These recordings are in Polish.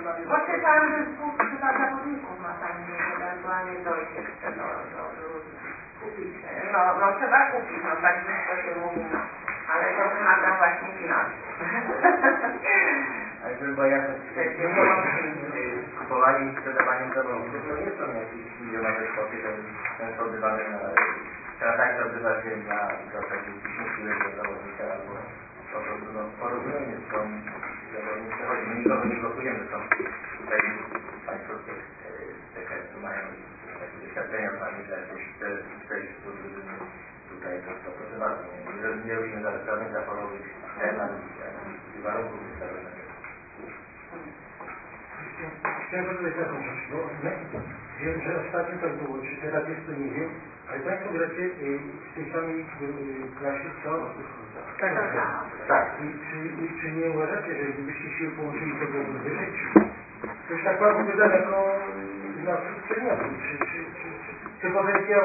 Bo czytałam, że chyba zawodników ma pani ewentualnie dojść jeszcze do kupić. No trzeba kupić, no tak to się mówi, no. Ale to wymaga właśnie finansów. Ale to chyba jasne, kupowaniem i sprzedawaniem zawodników, to nie są jakieś milionowe kwoty, ten oddawany na... Transakcja odbywa się na zasadzie 10 lat zawodnika albo po prostu porozumienie z tą zawodnikiem. Chodzi, my nikogo nie blokujemy, są tutaj Państwo z TKS-u mają takie doświadczenia z nami, że jakoś 400 drużyny tutaj to proszę bardzo, nie robimy żadnych zaporowych scen i warunków wystawionych. Chciałem powiedzieć taką rzecz, bo wiem, że ostatnio tak było, czy teraz jest to nie wiem, ale Państwo gracie w tej samej klasie co? Tak. I czy nie uważacie, że gdybyście się połączyli, to byłoby wyżej? To już tak bardzo wydane jako na przedmiotu. Czy potencjał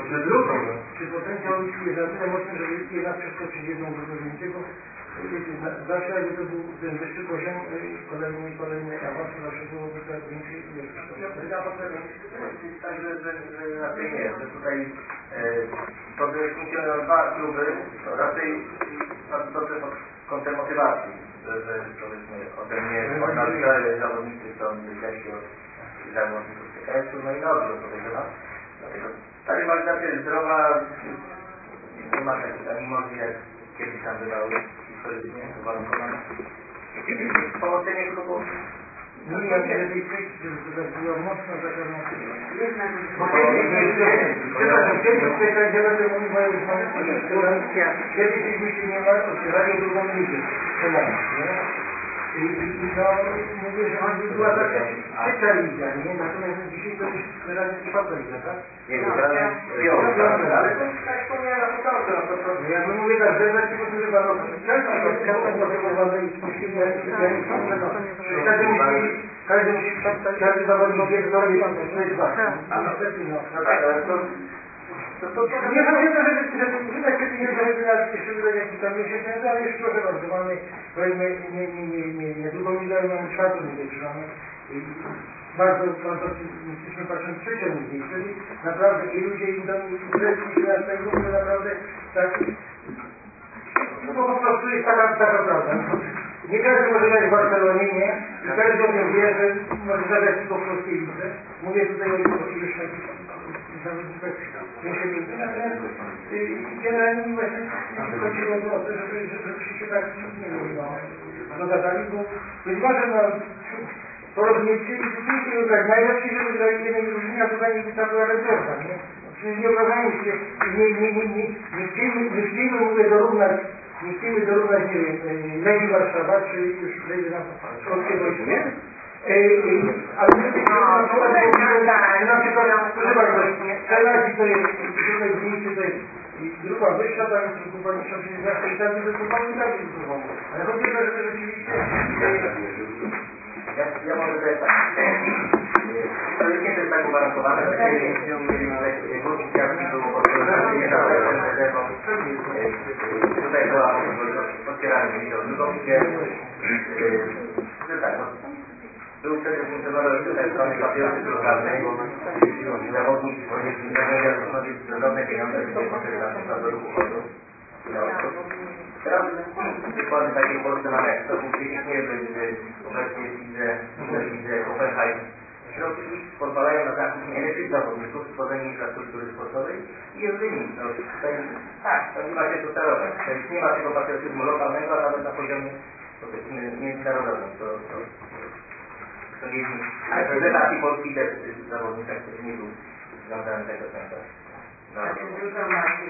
jest na tyle mocny, żeby jednak przeskoczyć jedną drugą więcej, bo zawsze jakby to był ten wyższy poziom, kolejny awans, zawsze byłoby tak więcej. Ja potrzebę tak, że raczej nie, że tutaj to, że funkcjonują dwa kluby, to raczej bardzo dobrze pod kątem motywacji, że powiedzmy ode mnie odnawiali zawodnicy są wyjścia od zawodników TKS-u, no i na odwrót podejrzewam. Dlatego ta rywalizacja jest zdrowa, nie ma takich animozji jak kiedyś tam bywały historycznie uwarunkowane. Połączenie klubów. Nie, ja nie lepiej przejść, żeby to tak było mocno zakazane. Kiedyś byśmy nie ma, otwierali drugą ligę. I to mówię, że on była taka trzecia liga, nie? Natomiast dzisiaj to już wyraźnie czwarta liga, tak? Nie, ale to tak wspomniałem na początku, no to... Ja bym mówię tak, że weźcie po prostu chyba, no każdy jest kartą motywowane i spuścili, każdy zawodnik wie, co robi, to jest ważne. A niestety, no. Nie powiedzmy, że tak kiedy nie zrobimy nas jeszcze wydać jakiś tam miesiąc, ale już proszę bardzo, mamy niedługą ligę, mamy czwartą ligę, czy mamy bardzo fantastycznie patrząc trzecią ligę, wtedy naprawdę i ludzie idą i zresztą się na tego, że naprawdę tak, no po prostu jest taka prawda. Nie każdy może grać w Barcelonie, nie? I każdy o tym wie, że może zagrać tylko w polskiej lidze. Mówię tutaj o iluś takich zawodnikach większej lidze. Natomiast generalnie właśnie chodziło o to, żebyście się tak nie dogadali, bo być może porozumiecie i kupujcie wybrać najlepsi, żeby grali jednej drużynie, a druga nie była rezerwa, nie? Przecież nie obrażajmy się, nie chcieliby, mówię, nie chcemy dorównać, nie wiem, Legii Warszawa, czy już wejdzie na polskie wojsko. Ale my na przykład, proszę bardzo, Selagi to jest, tutaj w miejscu to jest grupa wyższa, tam jest grupa niższa, czyli zawsze i tak jest grupą i tak jest grupą. Ale chodzi o to, że rzeczywiście... Ja może tutaj tak. To jest nie jest tak uwarunkowane, że nie umieli wrócić, jak było podróżowane, nie dało rezerwą. Tutaj była otwieranie wideo. Drugą ligę, tak, był wtedy funkcjonował tutaj strony papierosy lokalnej, zawodnik zarobił drobne pieniądze, gdzie poszedł na przykład do ruchu chodu. Teraz przykłady takie w Polsce mamy, to funkcjonuje, obecnie widzę Oppenheim. Środki pozwalają na zakup najlepszych zawodników, stworzenie infrastruktury sportowej i jest wynik. No, tak, to nie ma się to sterować. Nie ma tego patriotyzmu lokalnego, a nawet na poziomie międzynarodowym. To nie jest reprezentacji Polski też w zawodnikach, który nie był związany tego centra. Dużo macie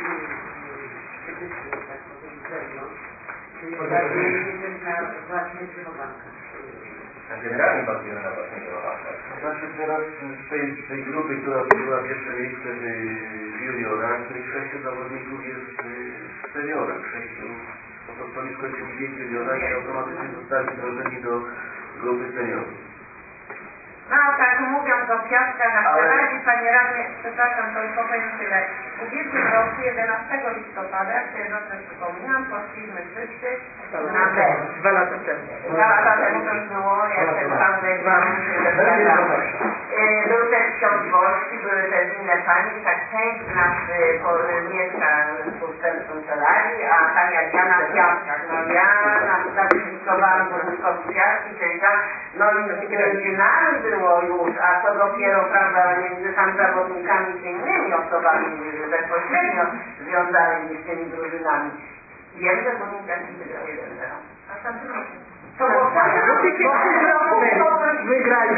czyli właśnie wychowanka. A generalnie bazujemy na właśnie wychowanka. Znaczy teraz z tej grupy, która była pierwsze miejsce w juniorach, 6 zawodników jest w seniorach. 6 pozostali skończyli wiek juniora i automatycznie zostali wdrożeni do grupy seniorów. No tak, mówiąc o kwiatkach na Selagi, panie radny, przepraszam, to już powiem tyle. W ubiegłym roku, 11 listopada, jak sobie dobrze przypominam, poszliśmy wszyscy na mecz. 2 lata temu. 2 lata temu to już było, jak ten pan Był też ksiądz Wolski, były też inne pani, tak część z nas mieszka w kancelarii, a tak jak ja na Piastkach, no ja zaprzyzykowałam górnikowi Piastki, czyli tam, no i między nami było już, a co dopiero, prawda, między tam zawodnikami czy innymi osobami bezpośrednio związanymi z tymi drużynami. Wiem, że górnik Piastki wygrał 1-0. A tam to było wygrali.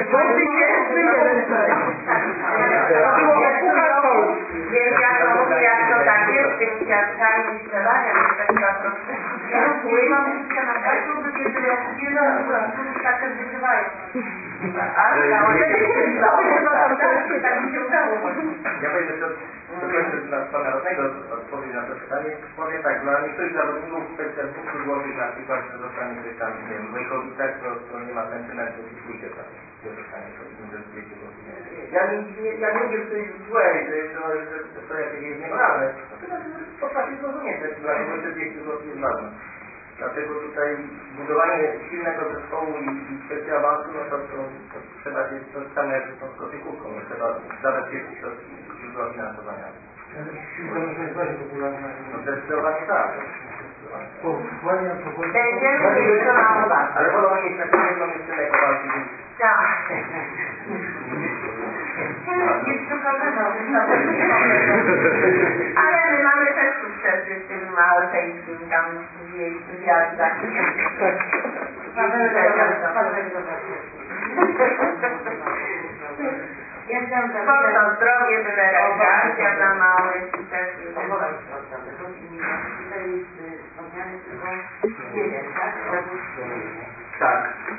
Więc ja to mówię, jak to tak jest z tymi piaskami i strzelaniem, to tak troszkę. Ja rozumiem, że na każdą tak wygrywają. Tak mi się udało. Ja powiem jeszcze do końca dla pana Rodnego odpowiedź na to pytanie. Powiem tak, dla niektórych zawodników kwestia 200 zł na przykład, że zostanie ktoś tam, nie wiem, w Wojkowicach, to nie ma sentymentu, i pójdzie tam, że zostanie ktoś inny, że 200 zł. Ja nie mówię, że to jest złe, że to jakieś jest niemoralne. Natomiast potrafię zrozumieć, że dlatego te 200 zł jest ważne. Dlatego tutaj budowanie silnego zespołu i kwestia awansu, no to trzeba się to samo jak z koszykówką, trzeba zabezpieczyć środki źródła finansowania. No zdecydowanie tak. Będziemy mieli to na uwagę. Ale wolą mieć taką jedną jeszcze jako walki. Tak. Ale my mamy też sukcesy w tym maltejskim tam zjazdach. Sport, zdrowie, byle rekreacja dla małych i też Tak.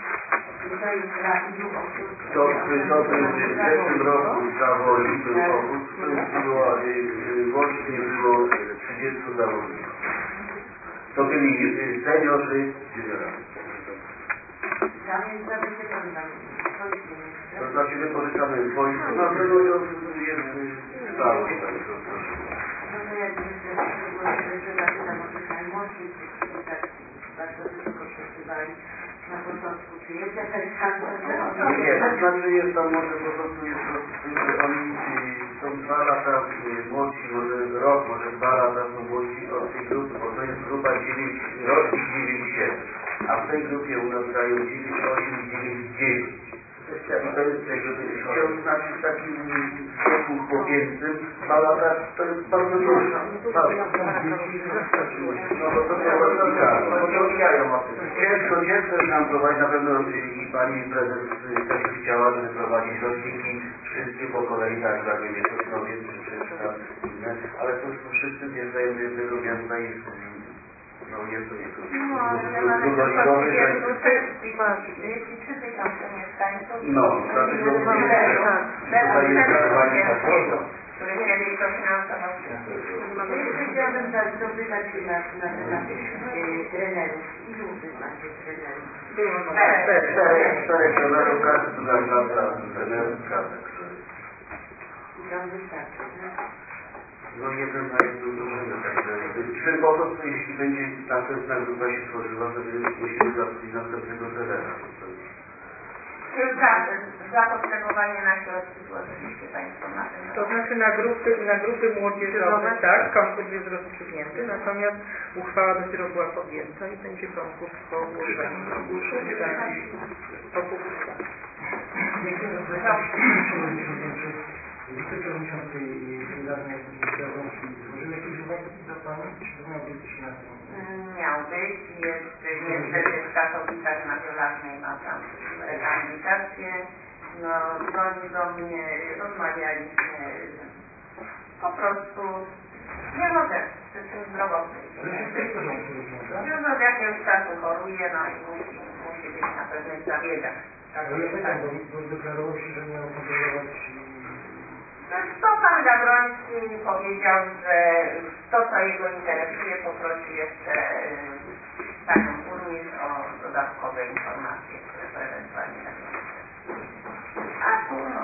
To w zeszłym roku dla Woli był obóz, łącznie było 30 zawodników. To byli seniorzy, juniorowie. To znaczy wypożyczamy wojsko, no to jest stałość, tak to proszę. No to jak że zapytam o tych najmłodszych, bardzo wysoko przesuwali na początku. Czy jest jakaś szansa, że oni... Nie, to znaczy jest tam może po prostu jest to z tym, że oni są 2 lata młodsi, może rok, może 2 lata są młodsi od tej grupy, bo to jest grupa 9, rok i 9-7. A w tej grupie u nas grają 9-8 i 9-9. I to jest ksiądz znaczy w takim wieku chłopięcym, 2 lata to jest bardzo dużo. No bo to rozwijają ciężko jest nam prowadzić, na pewno i pani prezes też by chciała, żeby prowadzić roczniki wszystkie po kolei, tak jak będzie Sosnowiec czy wszystko inne, ale to już wszyscy wjeżdżają do jednego miasta i no jest to no, dlatego tutaj jest zachowanie które kiedyś to finansował. Chciałabym zapytać się na temat trenerów. Ilu wy macie trenerów? 4 trenerów, każdy tu zarządza trenerów, każdy. I tam wystarczy, tak? No jeden na jedną drużynę, także przy po prostu jeśli będzie następna grupa się tworzyła, to musimy zatrudnić następnego trenera. Zapotrzebowanie na środki złożyliście Państwo na tym. To znaczy na grupy młodzieżowe, tak, konkurs jest rozstrzygnięty, natomiast uchwała dopiero była podjęta i będzie konkurs po ogłoszeniu. Po publikacji. Wiceprzewodniczący Radnej Strażnickiej złożył jakieś uwagi do Pani? Czy miał być na tym? Miał być, jest niestety w Katowicach na Wiolarnej ma tam rehabilitację. No, dzwoni do mnie, rozmawialiśmy, po prostu nie mogę, przyczyn zdrowotnych. Już od jakiegoś czasu choruje, no i musi być na pewnych zabiegach. Ale ja pytam, bo deklarował się, że miał kontrolować... To pan Gawroński powiedział, że to, co jego interesuje, poprosi jeszcze panią burmistrz o dodatkowe informacje, które to ewentualnie tak jest. A tu no...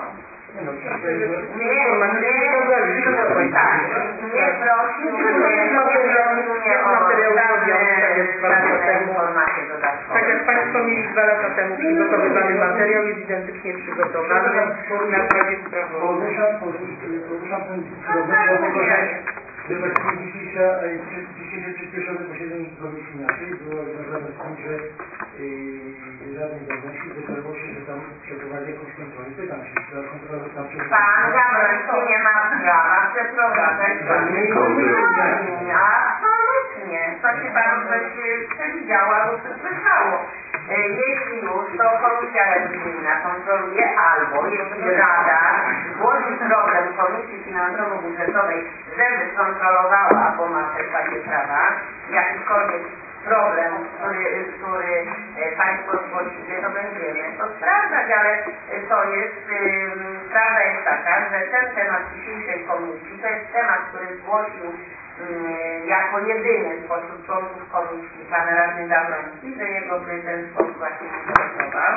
Nie prosił mnie o żadne informacje dodatkowe. Tak jak Państwo mieli 2 lata temu przygotowywany materiał, jest identycznie przygotowany na bazie sprawozdań. Poruszam ten problem, dlatego że właściwie dzisiejsze przyspieszone posiedzenie komisji naszej było związane z tym, że Radny Gawroński deklarował się, że tam przeprowadzi jakąś kontrolę. Pytam się, czy ta kontrola tam przeprowadzi? Pan Gawroński nie ma prawa przeprowadzać kontroli. Absolutnie. To się Panu coś przewidziało albo przesłyszało. Jeśli już, to Komisja Rewizyjna kontroluje albo jeśli Rada zgłosi problem Komisji Finansowo-Budżetowej, żeby skontrolowała, bo ma też takie prawa, jakikolwiek problem, który Państwo zgłosili, to będziemy to sprawdzać, ale to jest, prawda jest taka, że ten temat dzisiejszej komisji to jest temat, który zgłosił jako jedyny spośród członków komisji pan radny Gawroński, że jego by ten sposób właśnie interesował.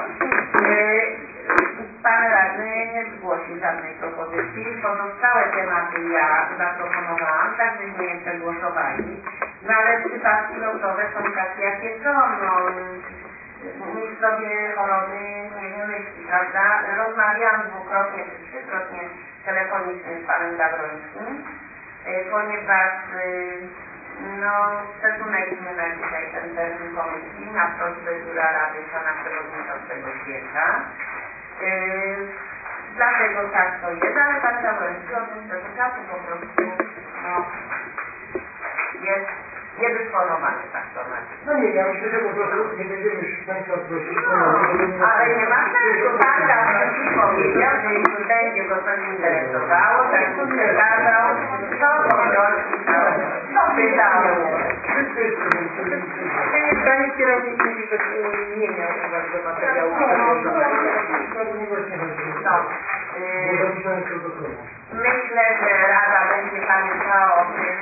Pan radny nie zgłosił żadnej propozycji. Pozostałe tematy ja zaproponowałam, tak żeśmy je przegłosowali. No ale przypadki losowe są takie, jakie są. No, nikt sobie choroby nie wymyśli, prawda? Rozmawiałam 2-krotnie czy 3-krotnie telefonicznie z panem Gawrońskim, ponieważ no, przesunęliśmy na dzisiaj ten termin komisji na prośbę biura rady pana przewodniczącego Świerka. Dlatego tak to jest, ale pan Gawroński od tego czasu po prostu no, jest niedysponowany tak to na No nie, ja myślę, że po prostu nie będziemy już Państwa prosić. Ale nie ma sensu. Pan Gawroński powiedział, że jeśli będzie go coś interesowało, tak mu przekazał, to to pytał. Panie kierownik mówi, że nie miał uwag do materiału Myślę, że Rada będzie pamiętała o tym,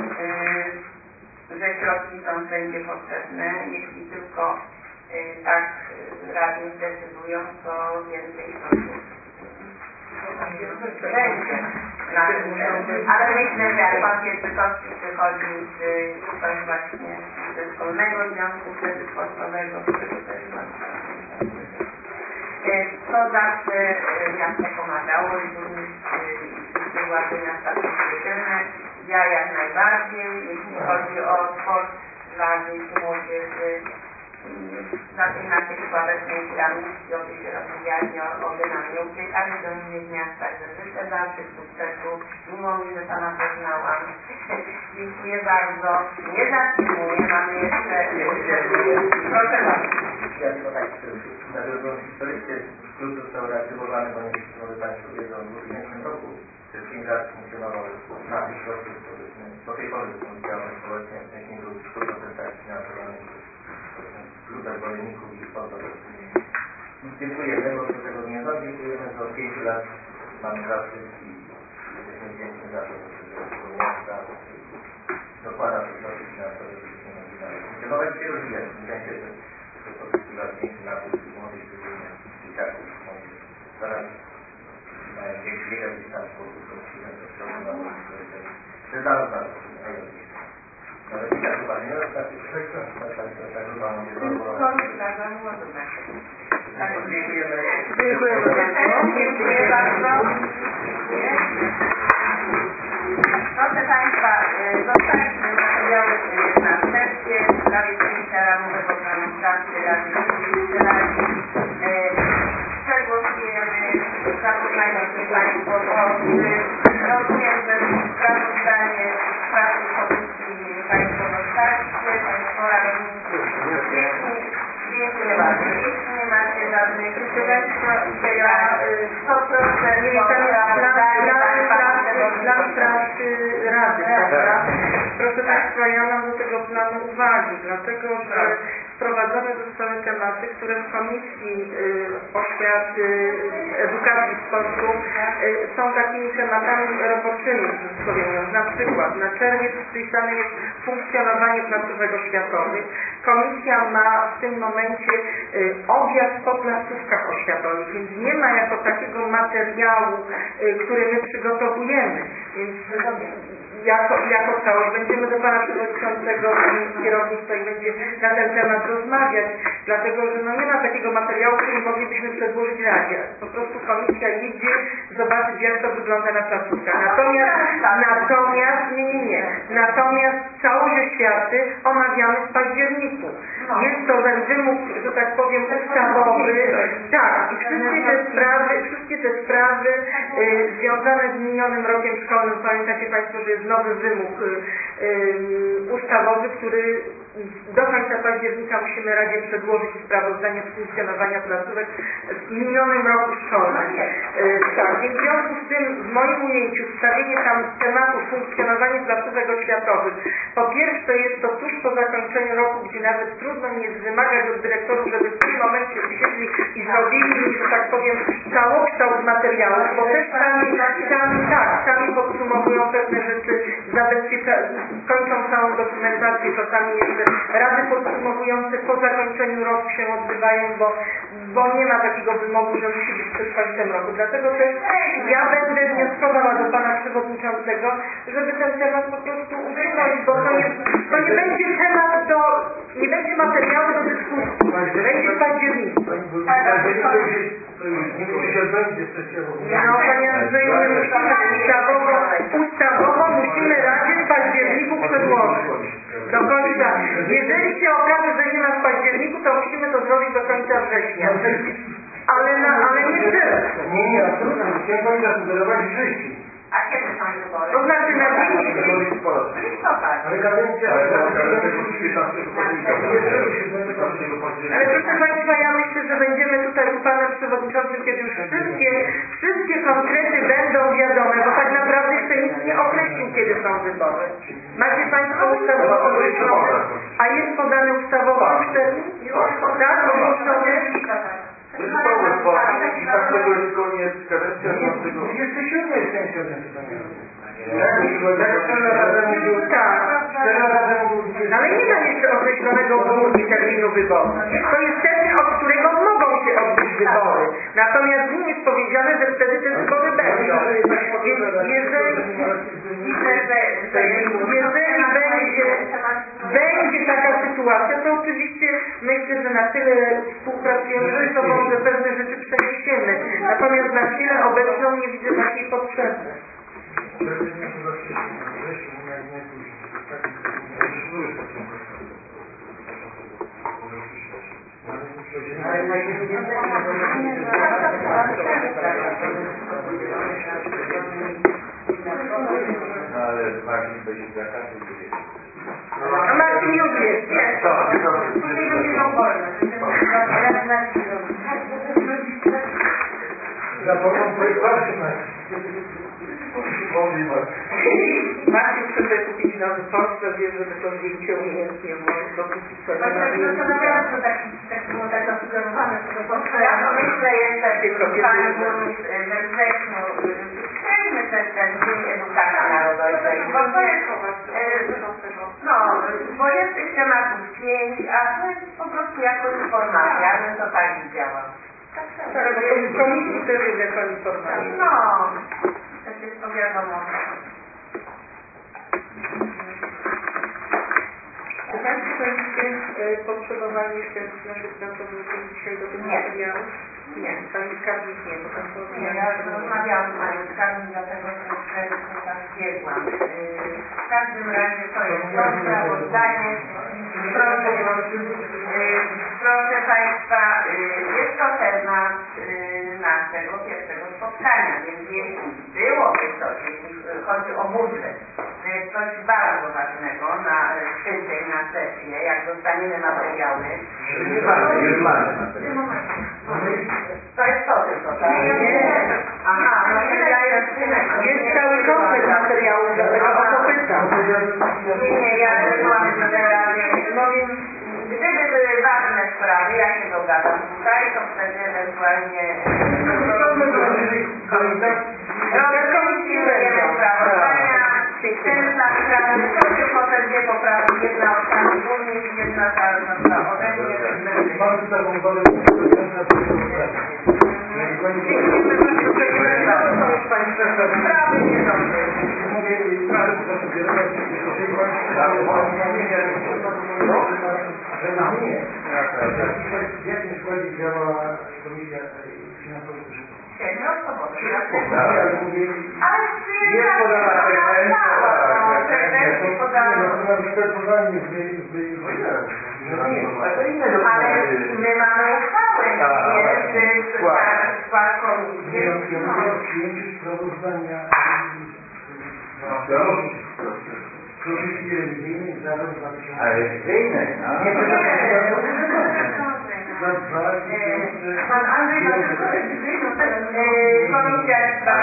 że środki są wszędzie potrzebne. Jeśli tylko tak radni zdecydują, to więcej środków będzie. Ale myślę, że jak pan Wierzykowski przychodzi z coś właśnie ze Szkolnego Związku Kredytowo-Sportowego, którego też to zawsze miasto pomagało i burmistrz władzy miasta pozytywne. Ja jak najbardziej, jeśli chodzi o sport dla dzieci młodzieży, na tej naszej sławetnej piramidki, oby się rozwijali, oby nam nie uciekali do innych miast, także życzę dalszych sukcesów, mimo że Pana poznałam. Dziękuję bardzo. Nie zatrzymuję, mamy jeszcze... Proszę bardzo. Ja tylko tak nawiązując historycznie, klub został reaktywowany, bo nie może Państwo wiedzą, w 2000 roku, przez 5 lat funkcjonował na tych środków, do tej pory są działalne społecznie, wcześniej był 100% finansowany klub zwolenników i sponsorów. Dziękujemy, bo do tego nie znam, dziękujemy, że od 5 lat mamy zaszczyt i jesteśmy wdzięczni za to, że miasta dokłada te środki finansowe, żebyśmy mogli dalej funkcjonować i się rozwijać. Myślę, że to pozyskiwać więcej na tych młodych, szczególnie dzieciaków, młodych, zaraz mają biegać gdzieś tam w sposób kończymy, to trzeba na młodych, to jest dla nas bardzo najważniejsze. Ale nie tak chyba, nie? Tak chyba mówię, Dziękuję bardzo. Proszę Państwa, dostaliśmy materiały następnie w sprawie przyjęcia ramowego planu pracy Rady Ministrów. Przegłosujemy sprawozdanie Państwo. Rozumiem, że sprawozdanie pracy komisji Państwo dostaliście, Państwo radni. Dziękuję bardzo. Jeśli nie macie żadnych to proszę plan pracy Rady, prawda? Proszę Państwa, ja mam do tego planu uwagi, dlatego że wprowadzone zostały tematy, które w Komisji Oświaty, Edukacji i Sportu są takimi tematami roboczymi, cudzysłowie mówiąc. Na przykład na czerwiec wpisane jest funkcjonowanie placówek oświatowych. Komisja ma w tym momencie objazd po placówkach oświatowych, więc nie ma jako takiego materiału, który my przygotowujemy. Więc jako całość. Będziemy do Pana Przewodniczącego kierownictwa i będzie na ten temat rozmawiać, dlatego że no nie ma takiego materiału, który moglibyśmy przedłożyć Radzie. Po prostu komisja jedzie zobaczyć, jak to wygląda na placówkach. Natomiast całość oświaty omawiamy w październiku. Jest to ten wymóg, że tak powiem, ustawowy. Tak, i wszystkie te sprawy związane z minionym rokiem szkolnym. Pamiętacie Państwo, że jest nowy wymóg ustawowy, który do końca października musimy Radzie przedłożyć sprawozdanie z funkcjonowania placówek w minionym roku szkolnym. Tak, więc w związku z tym w moim ujęciu wstawienie tam tematu funkcjonowania placówek oświatowych, po pierwsze jest to tuż po zakończeniu roku, gdzie nawet trudno mi jest wymagać od dyrektorów, żeby w tym momencie usiedli i zrobili, że tak powiem, całokształt materiałów, bo też sami podsumowują pewne rzeczy, kończą całą dokumentację, czasami jeszcze rady podsumowujące po zakończeniu roku się odbywają, bo nie ma takiego wymogu, że musi być przed końcem roku. Dlatego też ja będę wnioskowała do Pana Przewodniczącego, żeby ten temat po prostu usunąć, bo to nie będzie temat nie będzie materiału do dyskusji. Będzie w październiku. No Panie Andrzeju, ustawowo musimy Radzie w październiku przedłożyć. Do końca. Jeżeli się okaże, że nie ma w październiku, to musimy to zrobić do końca września. Ale nie tyle. Nie, absolutnie. Chciałem Pani zasugerować wrześniu. A kiedy są wybory? To znaczy na 5 listopad. Ale kadencja... Ale proszę Państwa, ja myślę, że będziemy tutaj z Panem Przewodniczącym, kiedy już wszystkie konkrety będą wiadome, bo tak naprawdę jeszcze nikt nie określił, kiedy są wybory. Macie Państwo ustawowo określone, a jest podany ustawowo już termin? Tak, ogłoszony? I tak tego jest koniec kadencji, a mam tego... 27 jest ten ale nie ma jeszcze określonego w ogóle terminu wyborów. To jest termin, od którego mogą się odbyć wybory. Natomiast w nim jest powiedziane, że wtedy te wybory będą. Jeżeli będzie taka sytuacja, to oczywiście myślę, że na tyle współpracujemy ze sobą, że pewne rzeczy przeniesiemy. Natomiast na chwilę obecną nie widzę takiej potrzeby. Ale Marcin będzie zakazał. A Marcin już jest, nie? Później będzie wolne. Za pomocą projektowanych Marcin chce kupić nowy portfel, wie, żeby to zdjęcie umiejętnie włożyć, bo póki co nie ma. To naprawdę tak było tak zasugerowane, że to ja myślę jeszcze, Pani Burmistrz, we wrześniu przejdźmy ten Dzień Edukacji Narodowej. No, bo jest tych tematów 5, a to jest po prostu jako informacja, ja bym to tak widziała. Tak, bo komisji też jest jako informacja. No, to jest to wiadomo. Czy Państwo będziecie potrzebowali jeszcze naszych pracowników dzisiaj do tych materiałów? Nie, Pani skarbnik nie, bo Pan Nie, ja rozmawiałam z Panią skarbnik, dlatego że tak biegłam. W każdym razie to jest to sprawozdanie. Proszę Państwa, jest to temat naszego pierwszego spotkania, więc jeśli byłoby coś, jeśli chodzi o budżet, że jest coś bardzo ważnego na tydzień, na sesję, jak dostaniemy materiały. To jest to tylko, tak? Aha, no to ja jest cały kompleks materiałów, dlatego o to pytam. Nie, ja byłam generalnie, no więc gdyby były ważne sprawy, ja się dogadam tutaj, to wtedy ewentualnie rozkomisujemy sprawozdania, ten sam sprawy, to się potem dwie poprawki, jedna od Pani Burmistrz, jedna ode mnie. Mamy taką wolę, Dziękujemy bardzo. Sprawy nie są. kierować, jeżeli Pan nie. W jakim składzie działa Komisja Finansowa? Ale jest podana ale my mamy uchwałę, jest skład komisji. Przyjęcie sprawozdania Komisji Rewizyjnej za rok 2000. Ale rewizyjnej, no? Pan Andrzej Komisja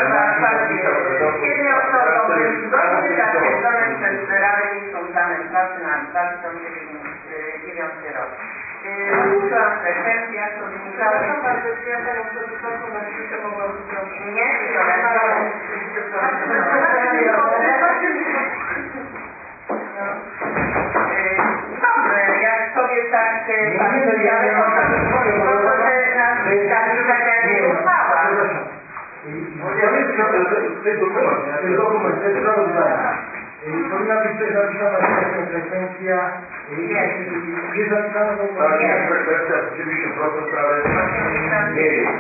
jednoosobowy zgodnie z zatwierdzonym przez Radę Miejską Planem Pracy na 2009 rok. Użyłam frekwencji, jak to wynikało. Ja Panią Przewodniczącą na chwilkę mogłam prosić. Nie, dobrze, jak sobie tak nie uchwała. To jest sprawozdanie. Powinna być też napisana frekwencja. Jest napisana frekwencja 80%, ale nie jest.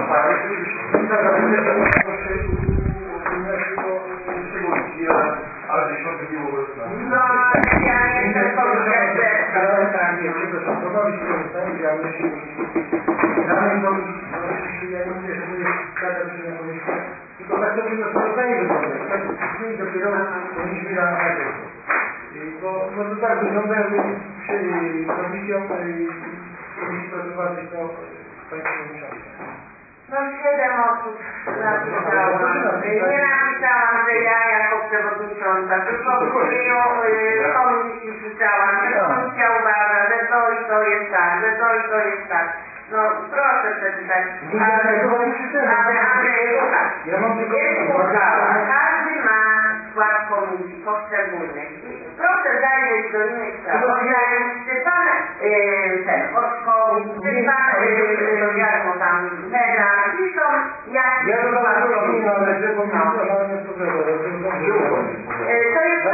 Ale 10 nie było no, ja nie jestem przepraszam, ponowić korzystanie działalności danej komisji. Ja nie mówię, że to jest taka czyna komisja, tylko tak to powinno sprawozdanie wyglądać. Tak później dopiero powinniśmy na tego. Bo to tak wygląda, jakby komisją prowadzi to Pani Przewodnicząca. No 7 osób napisało. Nie napisałam, że ja jako przewodnicząca, tylko w imieniu komisji pisałam, że komisja uważa, że to i to jest tak, że to i to jest tak. No proszę przeczytać. Ale Andrzej, jest uchwała. Każdy ma skład komisji poszczególnych. Proszę zajrzeć do innych sprawozdań. Czy pan ten Oczkowi, czy pan jak mu tam Medran, piszą jaki skład komisji. To jest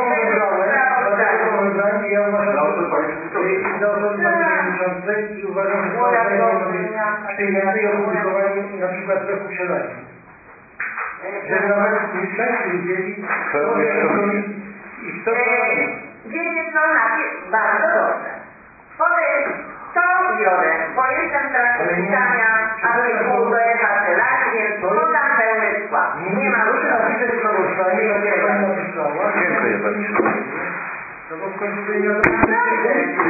i uważam, że przyjęty i opublikowani na przykład we posiadaniu. Że nawet mieszkańcy widzieli, wiecie co, bardzo dobrze. To biorę, bo jestem w trakcie pisania artykułu do e-kancelarii, więc podam pełny skład. Nie ma proszę napisać sprawozdanie, jak Pani napisała. Dziękuję bardzo. No bo w końcu